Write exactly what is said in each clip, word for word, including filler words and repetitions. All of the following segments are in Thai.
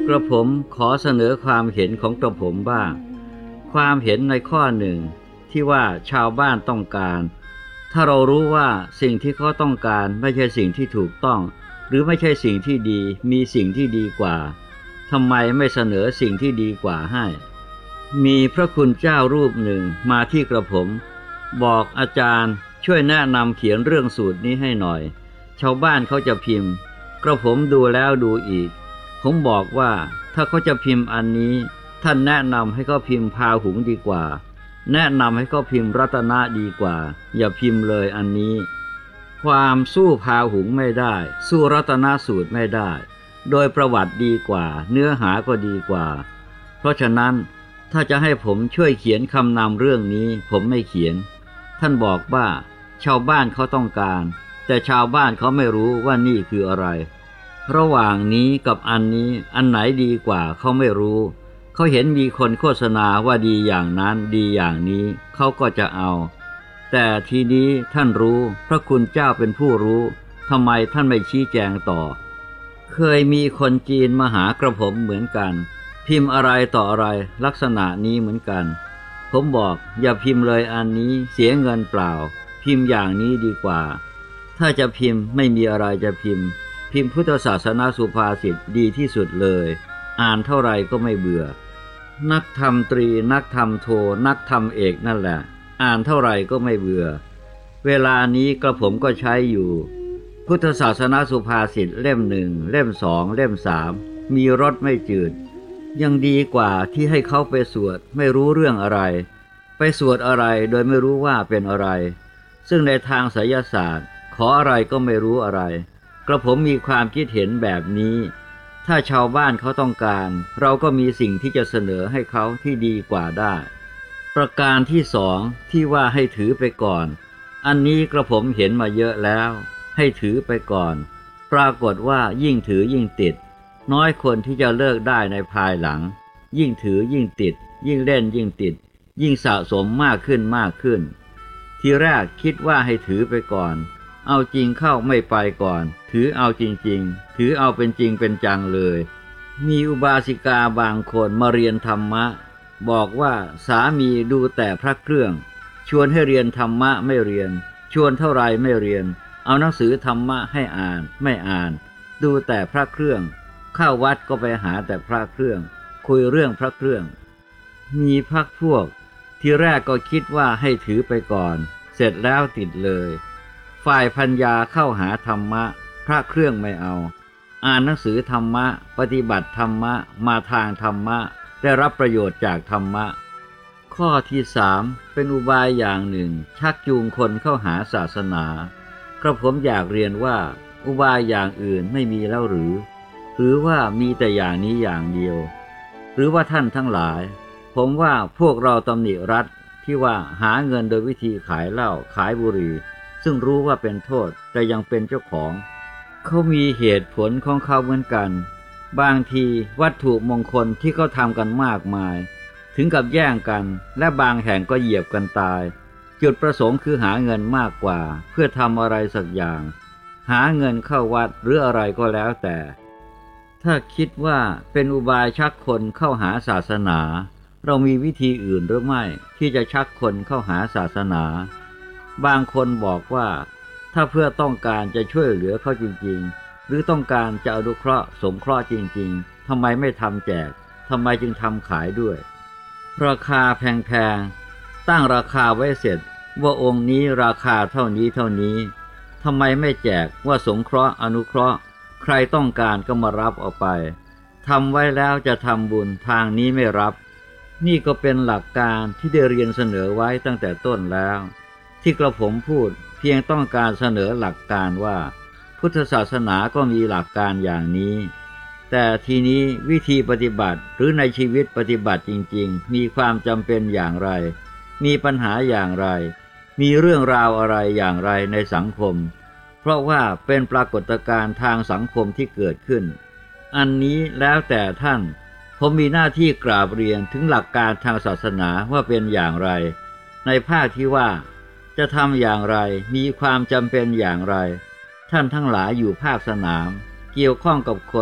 กระผมขอเสนอความเห็นของกระผมบ้างความเห็นในข้อหนึ่งที่ว่าชาวบ้านต้องการถ้าเรารู้ว่าสิ่งที่เขาต้องการไม่ใช่สิ่งที่ถูกต้องหรือไม่ใช่สิ่งที่ดีมีสิ่งที่ดีกว่าทำไมไม่เสนอสิ่งที่ดีกว่าให้มีพระคุณเจ้ารูปหนึ่งมาที่กระผมบอกอาจารย์ช่วยแนะนำเขียนเรื่องสูตรนี้ให้หน่อยชาวบ้านเขาจะพิมพ์กระผมดูแล้วดูอีกผมบอกว่าถ้าเขาจะพิมพ์อันนี้ท่านแนะนำให้เขาพิมพ์พาหุงดีกว่าแนะนำให้เขาพิมพ์รัตนะดีกว่าอย่าพิมพ์เลยอันนี้ความสู้พาหุงไม่ได้สู้รัตนสูตรไม่ได้โดยประวัติดีกว่าเนื้อหาก็ดีกว่าเพราะฉะนั้นถ้าจะให้ผมช่วยเขียนคำนำเรื่องนี้ผมไม่เขียนท่านบอกว่าชาวบ้านเขาต้องการแต่ชาวบ้านเขาไม่รู้ว่านี่คืออะไรระหว่างนี้กับอันนี้อันไหนดีกว่าเขาไม่รู้เขาเห็นมีคนโฆษณาว่าดีอย่างนั้นดีอย่างนี้เขาก็จะเอาแต่ทีนี้ท่านรู้พระคุณเจ้าเป็นผู้รู้ทำไมท่านไม่ชี้แจงต่อเคยมีคนจีนมาหากระผมเหมือนกันพิมพ์อะไรต่ออะไรลักษณะนี้เหมือนกันผมบอกอย่าพิมพ์เลยอันนี้เสียเงินเปล่าพิมพ์อย่างนี้ดีกว่าถ้าจะพิมพ์ไม่มีอะไรจะพิมพ์พิมพ์พุทธศาสนาสุภาษิตดีที่สุดเลยอ่านเท่าไรก็ไม่เบื่อนักธรรมตรีนักธรรมโทนักธรรมเอกนั่นแหละอ่านเท่าไรก็ไม่เบื่อเวลานี้กระผมก็ใช้อยู่พุทธศาสนาสุภาษิตเล่มหนึ่งเล่มสองเล่มสามมีรสไม่จืดยังดีกว่าที่ให้เขาไปสวดไม่รู้เรื่องอะไรไปสวดอะไรโดยไม่รู้ว่าเป็นอะไรซึ่งในทางไสยศาสตร์ขออะไรก็ไม่รู้อะไรกระผมมีความคิดเห็นแบบนี้ถ้าชาวบ้านเขาต้องการเราก็มีสิ่งที่จะเสนอให้เขาที่ดีกว่าได้ประการที่สองที่ว่าให้ถือไปก่อนอันนี้กระผมเห็นมาเยอะแล้วให้ถือไปก่อนปรากฏว่ายิ่งถือยิ่งติดน้อยคนที่จะเลิกได้ในภายหลังยิ่งถือยิ่งติดยิ่งเล่นยิ่งติดยิ่งสะสมมากขึ้นมากขึ้นทีแรกคิดว่าให้ถือไปก่อนเอาจริงเข้าไม่ไปก่อนถือเอาจริงๆถือเอาเป็นจริงเป็นจังเลยมีอุบาสิกาบางคนมาเรียนธรรมะบอกว่าสามีดูแต่พระเครื่องชวนให้เรียนธรรมะไม่เรียนชวนเท่าไรไม่เรียนเอาหนังสือธรรมะให้อ่านไม่อ่านดูแต่พระเครื่องเข้าวัดก็ไปหาแต่พระเครื่องคุยเรื่องพระเครื่องมีพรรคพวกที่แรกก็คิดว่าให้ถือไปก่อนเสร็จแล้วติดเลยฝ่ายปัญญาเข้าหาธรรมะพระเครื่องไม่เอาอ่านหนังสือธรรมะปฏิบัติธรรมะมาทางธรรมะได้รับประโยชน์จากธรรมะข้อที่สามเป็นอุบายอย่างหนึ่งชักจูงคนเข้าหาศาสนากระผมอยากเรียนว่าอุบายอย่างอื่นไม่มีแล้วหรือหรือว่ามีแต่อย่างนี้อย่างเดียวหรือว่าท่านทั้งหลายผมว่าพวกเราตำหนิรัฐที่ว่าหาเงินโดยวิธีขายเหล้าขายบุหรี่ซึ่งรู้ว่าเป็นโทษแต่ยังเป็นเจ้าของเขามีเหตุผลของเขาเหมือนกันบางทีวัตถุมงคลที่เขาทำกันมากมายถึงกับแย่งกันและบางแห่งก็เหยียบกันตายจุดประสงค์คือหาเงินมากกว่าเพื่อทำอะไรสักอย่างหาเงินเข้าวัดหรืออะไรก็แล้วแต่ถ้าคิดว่าเป็นอุบายชักคนเข้าหาศาสนาเรามีวิธีอื่นหรือไม่ที่จะชักคนเข้าหาศาสนาบางคนบอกว่าถ้าเพื่อต้องการจะช่วยเหลือเขาจริงๆหรือต้องการจะอนุเคราะห์สงเคราะห์จริงๆทำไมไม่ทำแจกทำไมจึงทำขายด้วยราคาแพงๆตั้งราคาไว้เสร็จว่าองค์นี้ราคาเท่านี้เท่านี้ทำไมไม่แจกว่าสงเคราะห์อนุเคราะห์ใครต้องการก็มารับเอาไปทำไว้แล้วจะทำบุญทางนี้ไม่รับนี่ก็เป็นหลักการที่ได้เรียนเสนอไว้ตั้งแต่ต้นแล้วที่กระผมพูดเพียงต้องการเสนอหลักการว่าพุทธศาสนาก็มีหลักการอย่างนี้แต่ทีนี้วิธีปฏิบัติหรือในชีวิตปฏิบัติจริงๆมีความจำเป็นอย่างไรมีปัญหาอย่างไรมีเรื่องราวอะไรอย่างไรในสังคมเพราะว่าเป็นปรากฏการณ์ทางสังคมที่เกิดขึ้นอันนี้แล้วแต่ท่านผมมีหน้าที่กราบเรียนถึงหลักการทางศาสนาว่าเป็นอย่างไรในภาคที่ว่าจะทำอย่างไรมีความจำเป็นอย่างไรท่านทั้งหลายอยู่ภาคสนามเกี่ยวข้องกับคน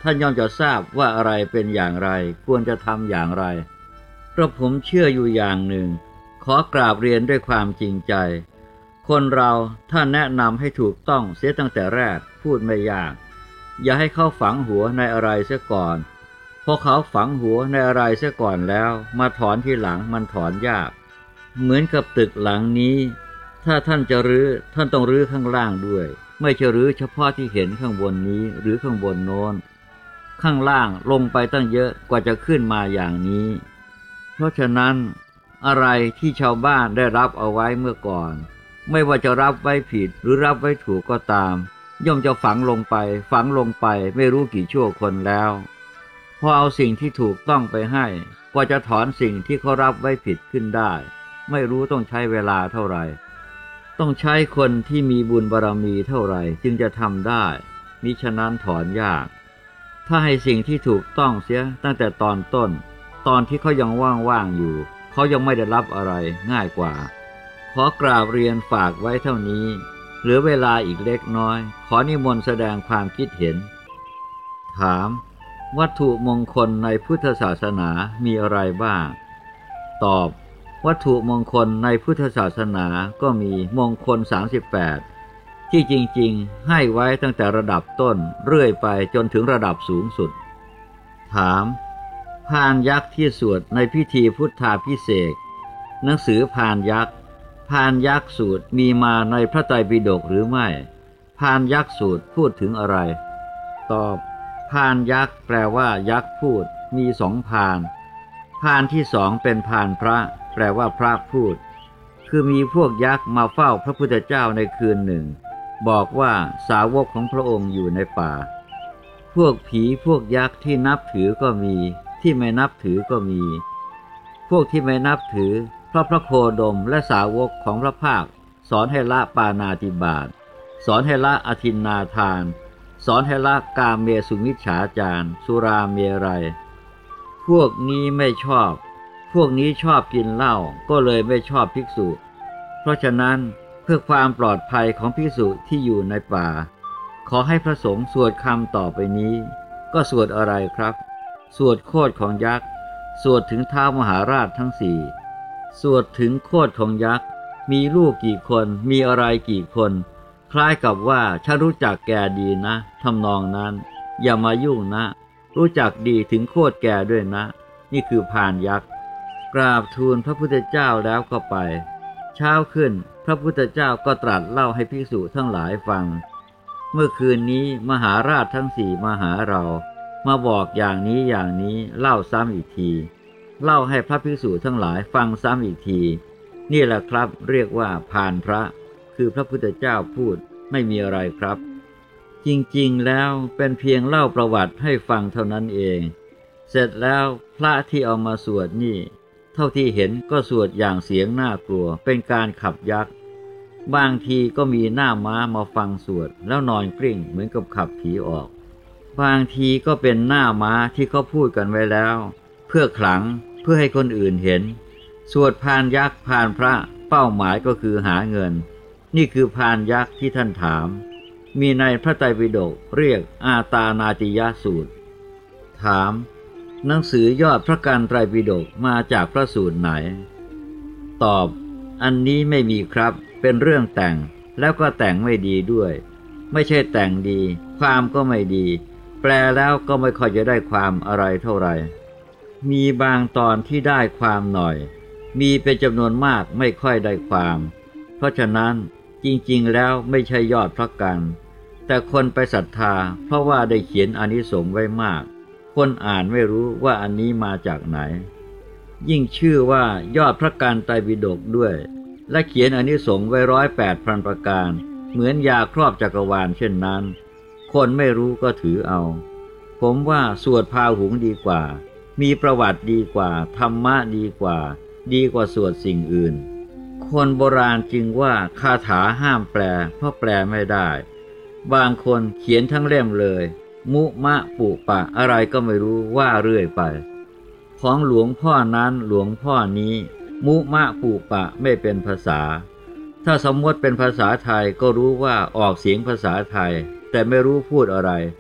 ท่านย่อมจะทราบว่าอะไรเป็นอย่างไรควรจะทำอย่างไรกระผมเชื่ออยู่อย่างหนึ่งขอกราบเรียนด้วยความจริงใจคนเราถ้าแนะนำให้ถูกต้องเสียตั้งแต่แรกพูดไม่ยากอย่าให้เขาฝังหัวในอะไรเสียก่อนพอเขาฝังหัวในอะไรเสียก่อนแล้วมาถอนทีหลังมันถอนยากเหมือนกับตึกหลังนี้ถ้าท่านจะรื้อท่านต้องรื้อข้างล่างด้วยไม่ใช่รื้อเฉพาะที่เห็นข้างบนนี้หรือข้างบนโน้นข้างล่างลงไปตั้งเยอะกว่าจะขึ้นมาอย่างนี้เพราะฉะนั้นอะไรที่ชาวบ้านได้รับเอาไว้เมื่อก่อนไม่ว่าจะรับไว้ผิดหรือรับไว้ถูกก็ตามย่อมจะฝังลงไปฝังลงไปไม่รู้กี่ชั่วคนแล้วพอเอาสิ่งที่ถูกต้องไปให้กว่าจะถอนสิ่งที่เขารับไว้ผิดขึ้นได้ไม่รู้ต้องใช้เวลาเท่าไหร่ต้องใช้คนที่มีบุญบารมีเท่าไหร่จึงจะทำได้มิฉะนั้นถอนยากถ้าให้สิ่งที่ถูกต้องเสียตั้งแต่ตอนต้นตอนที่เขายังว่างๆอยู่เขายังไม่ได้รับอะไรง่ายกว่าขอกราบเรียนฝากไว้เท่านี้เหลือเวลาอีกเล็กน้อยขอนิมนต์แสดงความคิดเห็นถามวัตถุมงคลในพุทธศาสนามีอะไรบ้างตอบวัตถุมงคลในพุทธศาสนาก็มีมงคลสามสิบแปดที่จริงๆให้ไว้ตั้งแต่ระดับต้นเรื่อยไปจนถึงระดับสูงสุดถามพานยักษ์ที่สวดในพิธีพุทธาภิเษกหนังสือพานยักษ์พานยักษ์สูตรมีมาในพระไตรปิฎกหรือไม่พานยักษ์สูตรพูดถึงอะไรตอบพานยักษ์แปลว่ายักษ์พูดมีสองพานพานที่สองเป็นพานพระแปลว่าพระพูดคือมีพวกยักษ์มาเฝ้าพระพุทธเจ้าในคืนหนึ่งบอกว่าสาวกของพระองค์อยู่ในป่าพวกผีพวกยักษ์ที่นับถือก็มีที่ไม่นับถือก็มีพวกที่ไม่นับถือเพราะพระโคดมและสาวกของพระภาคสอนให้ละปาณาติบาตสอนให้ละอทินนาทานสอนให้ละกามเมสุมิจฉาจารสุราเมรัยพวกนี้ไม่ชอบพวกนี้ชอบกินเหล้าก็เลยไม่ชอบภิกษุเพราะฉะนั้นเพื่อความปลอดภัยของภิกษุที่อยู่ในป่าขอให้พระสงฆ์สวดคำต่อไปนี้ก็สวดอะไรครับสวดโคตรของยักษ์สวดถึงท้าวมหาราชทั้งสี่สวดถึงโคตรของยักษ์มีลูกกี่คนมีอะไรกี่คนคล้ายกับว่าฉันรู้จักแกดีนะทำนองนั้นอย่ามายุ่งนะรู้จักดีถึงโคตรแกด้วยนะนี่คือพานยักษ์กราบทูลพระพุทธเจ้าแล้วก็ไปเช้าขึ้นพระพุทธเจ้าก็ตรัสเล่าให้ภิกษุทั้งหลายฟังเมื่อคืนนี้มหาราชทั้งสี่มาหาเรามาบอกอย่างนี้อย่างนี้เล่าซ้ำอีกทีเล่าให้พระภิกษุทั้งหลายฟังซ้ำอีกทีนี่แหละครับเรียกว่าพานพระคือพระพุทธเจ้าพูดไม่มีอะไรครับจริงๆแล้วเป็นเพียงเล่าประวัติให้ฟังเท่านั้นเองเสร็จแล้วพระที่เอามาสวดนี่เท่าที่เห็นก็สวดอย่างเสียงน่ากลัวเป็นการขับยักษ์บางทีก็มีหน้าม้ามาฟังสวดแล้วนอนกลิ้งเหมือนกับขับผีออกบางทีก็เป็นหน้าม้าที่เขาพูดกันไว้แล้วเพื่อขลังเพื่อให้คนอื่นเห็นสวดพานยักษ์พานพระเป้าหมายก็คือหาเงินนี่คือพานยักษ์ที่ท่านถามมีในพระไตรปิฎกเรียกอาตานาติยสูตรถามหนังสือยอดพระกันไตรปิฎกมาจากพระสูตรไหนตอบอันนี้ไม่มีครับเป็นเรื่องแต่งแล้วก็แต่งไม่ดีด้วยไม่ใช่แต่งดีความก็ไม่ดีแปลแล้วก็ไม่ค่อยจะได้ความอะไรเท่าไหร่มีบางตอนที่ได้ความหน่อยมีเป็นจำนวนมากไม่ค่อยได้ความเพราะฉะนั้นจริงๆแล้วไม่ใช่ยอดพระกันแต่คนไปศรัทธาเพราะว่าได้เขียนอานิสงส์ไว้มากคนอ่านไม่รู้ว่าอันนี้มาจากไหนยิ่งชื่อว่ายอดพระกันไตรปิฎกด้วยและเขียนอานิสงส์ไว้ร้อยแปดพันประการเหมือนยาครอบจักรวาลเช่นนั้นคนไม่รู้ก็ถือเอาผมว่าสวดพาหุงดีกว่ามีประวัติดีกว่าธรรมะดีกว่าดีกว่าสวดสิ่งอื่นคนโบราณจึงว่าคาถาห้ามแปลเพราะแปลไม่ได้บางคนเขียนทั้งเล่มเลยมุมะปุปะอะไรก็ไม่รู้ว่าเรื่อยไปของหลวงพ่อนั้นหลวงพ่อนี้มุมะปุปะไม่เป็นภาษาถ้าสมมติเป็นภาษาไทยก็รู้ว่าออกเสียงภาษาไทยแต่ไม่รู้พูดอะไรแ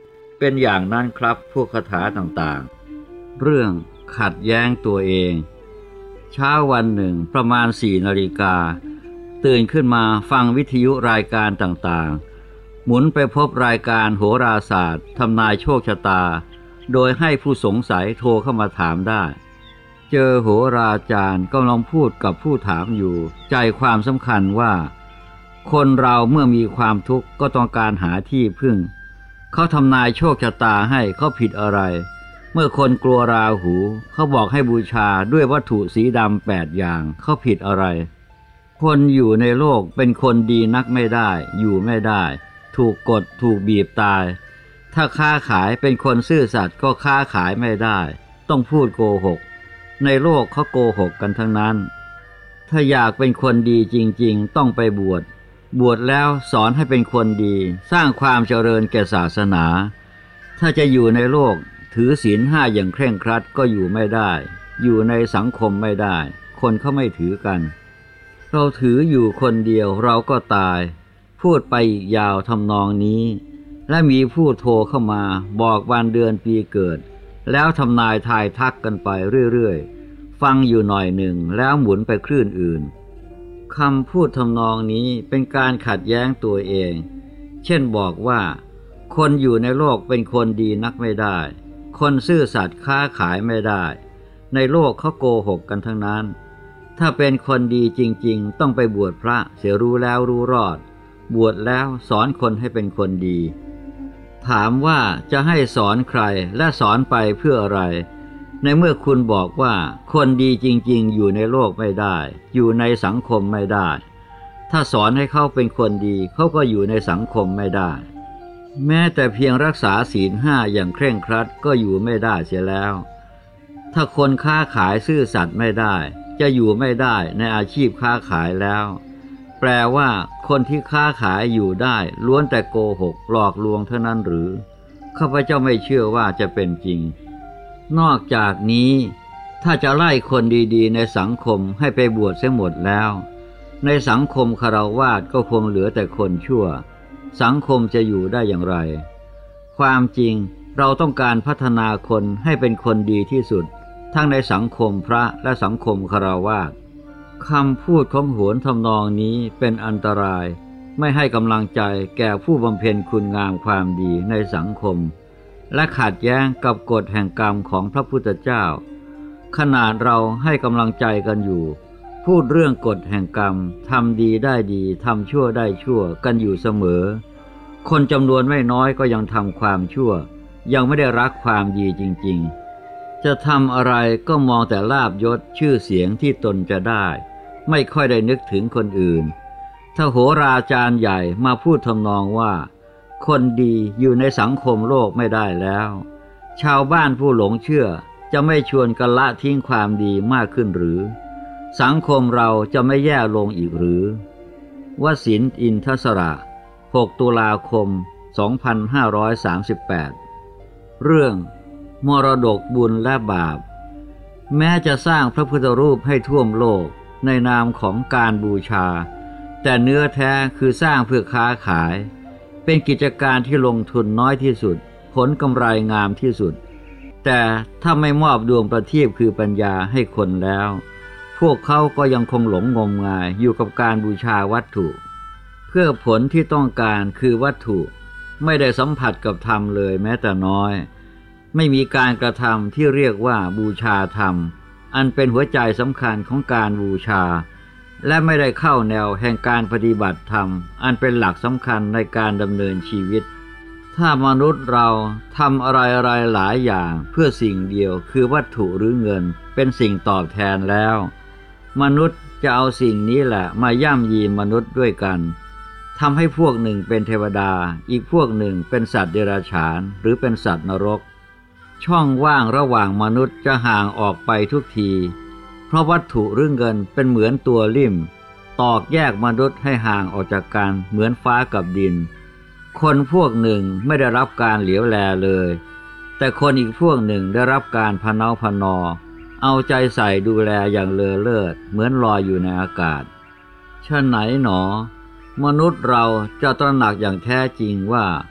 เป็นอย่างนั้นครับพวกคาถาต่างๆเรื่องขัดแย้งตัวเองเช้าวันหนึ่งประมาณสี่นาฬิกาตื่นขึ้นมาฟังวิทยุรายการต่างๆหมุนไปพบรายการโหราศาสตร์ทำนายโชคชะตาโดยให้ผู้สงสัยโทรเข้ามาถามได้เจอโหราจารย์กำลังพูดกับผู้ถามอยู่ใจความสำคัญว่าคนเราเมื่อมีความทุกข์ก็ต้องการหาที่พึ่งเขาทำนายโชคชะตาให้เขาผิดอะไรเมื่อคนกลัวราหูเขาบอกให้บูชาด้วยวัตถุสีดำแปดอย่างเขาผิดอะไรคนอยู่ในโลกเป็นคนดีนักไม่ได้อยู่ไม่ได้ถูกกดถูกบีบตายถ้าค้าขายเป็นคนซื่อสัตย์ก็ค้าขายไม่ได้ต้องพูดโกหกในโลกเขาโกหกกันทั้งนั้นถ้าอยากเป็นคนดีจริงๆต้องไปบวชบวชแล้วสอนให้เป็นคนดีสร้างความเจริญแก่ศาสนาถ้าจะอยู่ในโลกถือศีลห้าอย่างเคร่งครัดก็อยู่ไม่ได้อยู่ในสังคมไม่ได้คนเขาไม่ถือกันเราถืออยู่คนเดียวเราก็ตายพูดไปอีกยาวทำนองนี้และมีผู้โทรเข้ามาบอกวันเดือนปีเกิดแล้วทำนายทายทักกันไปเรื่อยๆฟังอยู่หน่อยหนึ่งแล้วหมุนไปคลื่นอื่นคำพูดทำนองนี้เป็นการขัดแย้งตัวเองเช่นบอกว่าคนอยู่ในโลกเป็นคนดีนักไม่ได้คนซื่อสัตย์ค้าขายไม่ได้ในโลกเขาโกหกกันทั้งนั้นถ้าเป็นคนดีจริงๆต้องไปบวชพระเสียรู้แล้วรู้รอดบวชแล้วสอนคนให้เป็นคนดีถามว่าจะให้สอนใครและสอนไปเพื่ออะไรในเมื่อคุณบอกว่าคนดีจริงๆอยู่ในโลกไม่ได้อยู่ในสังคมไม่ได้ถ้าสอนให้เขาเป็นคนดีเขาก็อยู่ในสังคมไม่ได้แม้แต่เพียงรักษาศีลห้าอย่างเคร่งครัดก็อยู่ไม่ได้เสียแล้วถ้าคนค้าขายซื่อสัตย์ไม่ได้จะอยู่ไม่ได้ในอาชีพค้าขายแล้วแปลว่าคนที่ค้าขายอยู่ได้ล้วนแต่โกหกหลอกลวงเท่านั้นหรือข้าพเจ้าไม่เชื่อว่าจะเป็นจริงนอกจากนี้ถ้าจะไล่คนดีๆในสังคมให้ไปบวชเสียหมดแล้วในสังคมฆราวาสก็คงเหลือแต่คนชั่วสังคมจะอยู่ได้อย่างไรความจริงเราต้องการพัฒนาคนให้เป็นคนดีที่สุดทั้งในสังคมพระและสังคมฆราวาสคำพูดของโหรทำนองนี้เป็นอันตรายไม่ให้กำลังใจแก่ผู้บำเพ็ญคุณงามความดีในสังคมและขัดแย้งกับกฎแห่งกรรมของพระพุทธเจ้าขนาดเราให้กำลังใจกันอยู่พูดเรื่องกฎแห่งกรรมทำดีได้ดีทำชั่วได้ชั่วกันอยู่เสมอคนจำนวนไม่น้อยก็ยังทำความชั่วยังไม่ได้รักความดีจริงๆจะทำอะไรก็มองแต่ลาภยศชื่อเสียงที่ตนจะได้ไม่ค่อยได้นึกถึงคนอื่นถ้าโหราจารย์ใหญ่มาพูดทำนองว่าคนดีอยู่ในสังคมโลกไม่ได้แล้วชาวบ้านผู้หลงเชื่อจะไม่ชวนกันละทิ้งความดีมากขึ้นหรือสังคมเราจะไม่แย่ลงอีกหรือวสินทร์อินทศระหกตุลาคมสองพันห้าร้อยสามสิบแปดเรื่องมรดกบุญและบาปแม้จะสร้างพระพุทธรูปให้ท่วมโลกในนามของการบูชาแต่เนื้อแท้คือสร้างเพื่อค้าขายเป็นกิจการที่ลงทุนน้อยที่สุดผลกำไรงามที่สุดแต่ถ้าไม่มอบดวงประทีปคือปัญญาให้คนแล้วพวกเขาก็ยังคงหลงงมงายอยู่กับการบูชาวัตถุเพื่อผลที่ต้องการคือวัตถุไม่ได้สัมผัสกับธรรมเลยแม้แต่น้อยไม่มีการกระทำที่เรียกว่าบูชาธรรมอันเป็นหัวใจสำคัญของการบูชาและไม่ได้เข้าแนวแห่งการปฏิบัติธรรมอันเป็นหลักสำคัญในการดำเนินชีวิตถ้ามนุษย์เราทำอะไรๆหลายอย่างเพื่อสิ่งเดียวคือวัตถุหรือเงินเป็นสิ่งตอบแทนแล้วมนุษย์จะเอาสิ่งนี้แหละมาย่ำยีมนุษย์ด้วยกันทำให้พวกหนึ่งเป็นเทวดาอีกพวกหนึ่งเป็นสัตว์เดรัจฉานหรือเป็นสัตว์นรกช่องว่างระหว่างมนุษย์จะห่างออกไปทุกทีเพราะวัตถุหรือเงินเป็นเหมือนตัวลิ่มตอกแยกมนุษย์ให้ห่างออกจากกันเหมือนฟ้ากับดินคนพวกหนึ่งไม่ได้รับการเหลียวแลเลยแต่คนอีกพวกหนึ่งได้รับการพะเนาพะนอเอาใจใส่ดูแลอย่างเลอเลิศเหมือนลอยอยู่ในอากาศฉะไหนหนอมนุษย์เราจะตระหนักอย่างแท้จริงว่า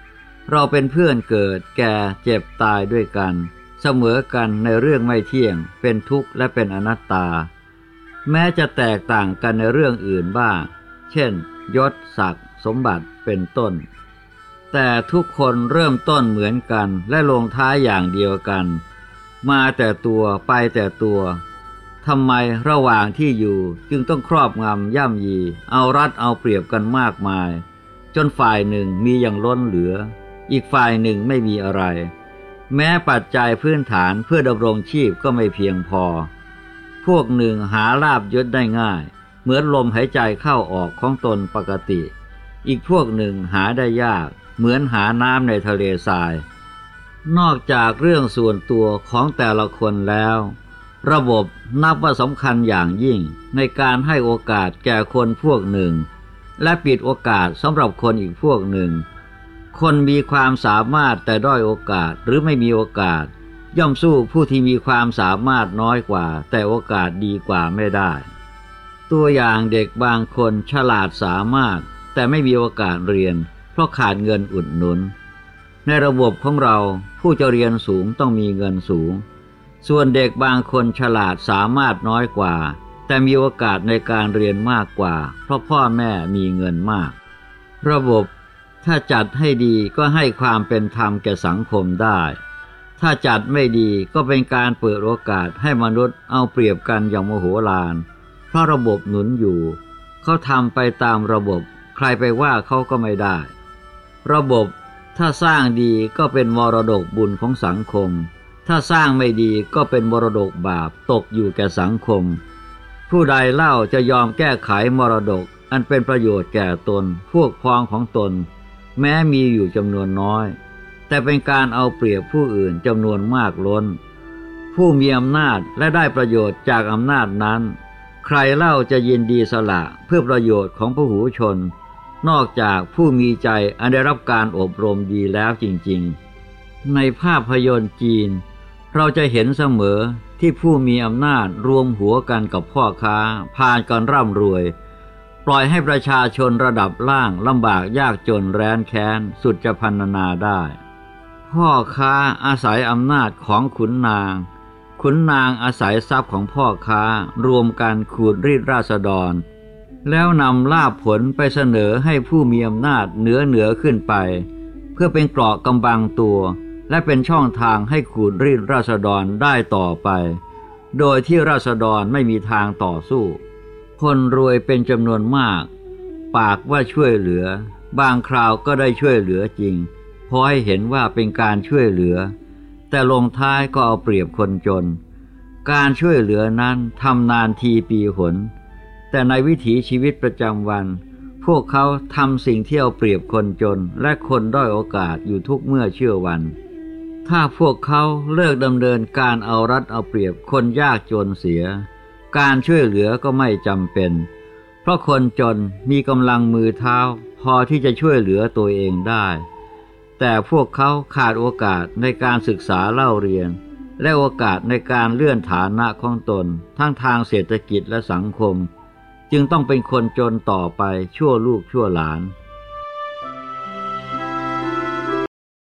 เราเป็นเพื่อนเกิดแก่เจ็บตายด้วยกันเสมอกันในเรื่องไม่เที่ยงเป็นทุกข์และเป็นอนัตตาแม้จะแตกต่างกันในเรื่องอื่นบ้างเช่นยศศักดิ์สมบัติเป็นต้นแต่ทุกคนเริ่มต้นเหมือนกันและลงท้ายอย่างเดียวกันมาแต่ตัวไปแต่ตัวทำไมระหว่างที่อยู่จึงต้องครอบงำย่ำยีเอารัดเอาเปรียบกันมากมายจนฝ่ายหนึ่งมีอย่างล้นเหลืออีกฝ่ายหนึ่งไม่มีอะไรแม้ปัจจัยพื้นฐานเพื่อดำรงชีพก็ไม่เพียงพอพวกหนึ่งหาลาภยศได้ง่ายเหมือนลมหายใจเข้าออกของตนปกติอีกพวกหนึ่งหาได้ยากเหมือนหาน้ำในทะเลทรายนอกจากเรื่องส่วนตัวของแต่ละคนแล้วระบบนับว่าสำคัญอย่างยิ่งในการให้โอกาสแก่คนพวกหนึ่งและปิดโอกาสสำหรับคนอีกพวกหนึ่งคนมีความสามารถแต่ด้อยโอกาสหรือไม่มีโอกาสย่อมสู้ผู้ที่มีความสามารถน้อยกว่าแต่โอกาสดีกว่าไม่ได้ตัวอย่างเด็กบางคนฉลาดสามารถแต่ไม่มีโอกาสเรียนเพราะขาดเงินอุดหนุนในระบบของเราผู้จะเรียนสูงต้องมีเงินสูงส่วนเด็กบางคนฉลาดสามารถน้อยกว่าแต่มีโอกาสในการเรียนมากกว่าเพราะพ่อแม่มีเงินมากระบบถ้าจัดให้ดีก็ให้ความเป็นธรรมแก่สังคมได้ถ้าจัดไม่ดีก็เป็นการเปิดโอกาสให้มนุษย์เอาเปรียบกันอย่างโมโหฬารเพราะระบบหนุนอยู่เขาทำไปตามระบบใครไปว่าเขาก็ไม่ได้ระบบถ้าสร้างดีก็เป็นมรดกบุญของสังคมถ้าสร้างไม่ดีก็เป็นมรดกบาปตกอยู่แก่สังคมผู้ใดเล่าจะยอมแก้ไขมรดกอันเป็นประโยชน์แก่ตนพวกพ้องของตนแม้มีอยู่จำนวนน้อยแต่เป็นการเอาเปรียบผู้อื่นจำนวนมากล้นผู้มีอำนาจและได้ประโยชน์จากอำนาจนั้นใครเล่าจะยินดีสละเพื่อประโยชน์ของพหูชนนอกจากผู้มีใจอันได้รับการอบรมดีแล้วจริงๆในภาพยนตร์จีนเราจะเห็นเสมอที่ผู้มีอำนาจรวมหัวกันกับพ่อค้าพากันร่ำรวยปล่อยให้ประชาชนระดับล่างลำบากยากจนแร้นแค้นสุดจะพรรณนาได้พ่อค้าอาศัยอำนาจของขุนนางขุนนางอาศัยทรัพย์ของพ่อค้ารวมกันขูดรีดราษฎรแล้วนำลาภผลไปเสนอให้ผู้มีอำนาจเหนือเหนือขึ้นไปเพื่อเป็นเกราะกำบังตัวและเป็นช่องทางให้ขูดรีดราษฎรได้ต่อไปโดยที่ราษฎรไม่มีทางต่อสู้คนรวยเป็นจำนวนมากปากว่าช่วยเหลือบางคราวก็ได้ช่วยเหลือจริงพอให้เห็นว่าเป็นการช่วยเหลือแต่ลงท้ายก็เอาเปรียบคนจนการช่วยเหลือนั้นทำนานทีปีหนแต่ในวิถีชีวิตประจำวันพวกเขาทำสิ่งที่เอาเปรียบคนจนและคนด้อยโอกาสอยู่ทุกเมื่อเชื่อวันถ้าพวกเขาเลิกดำเนินการเอารัดเอาเปรียบคนยากจนเสียการช่วยเหลือก็ไม่จำเป็นเพราะคนจนมีกำลังมือเท้าพอที่จะช่วยเหลือตัวเองได้แต่พวกเขาขาดโอกาสในการศึกษาเล่าเรียนและโอกาสในการเลื่อนฐานะของตนทั้งทางเศรษฐกิจและสังคมจึงต้องเป็นคนจนต่อไปชั่วลูกชั่วหลาน